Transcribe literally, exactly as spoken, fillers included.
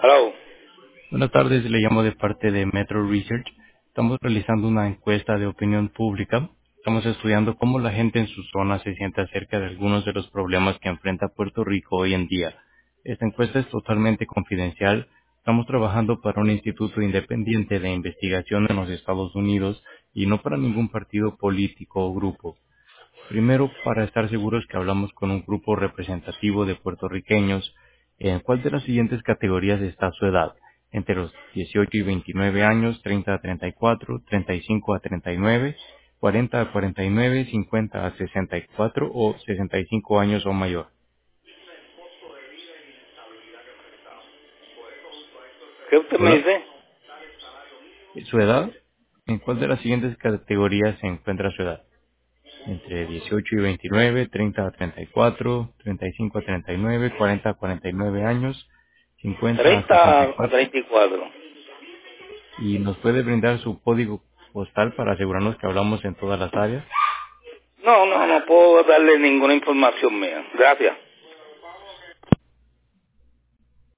Hello. Buenas tardes, le llamo de parte de Metro Research. Estamos realizando una encuesta de opinión pública. Estamos estudiando cómo la gente en su zona se siente acerca de algunos de los problemas que enfrenta Puerto Rico hoy en día. Esta encuesta es totalmente confidencial. Estamos trabajando para un instituto independiente de investigación en los Estados Unidos y no para ningún partido político o grupo. Primero, para estar seguros que hablamos con un grupo representativo de puertorriqueños, ¿en cuál de las siguientes categorías está su edad? Entre los dieciocho y veintinueve años, treinta a treinta y cuatro, treinta y cinco a treinta y nueve, cuarenta a cuarenta y nueve, cincuenta a sesenta y cuatro o sesenta y cinco años o mayor. ¿Qué usted me Hola. dice? ¿Su edad? ¿En cuál de las siguientes categorías se encuentra su edad? Entre dieciocho y veintinueve, treinta a treinta y cuatro, treinta y cinco a treinta y nueve, cuarenta a cuarenta y nueve años, cincuenta a treinta sesenta y a cuatro. treinta y cuatro. Y nos puede brindar su código postal para asegurarnos que hablamos en todas las áreas. No, no, no puedo darle ninguna información mía. Gracias.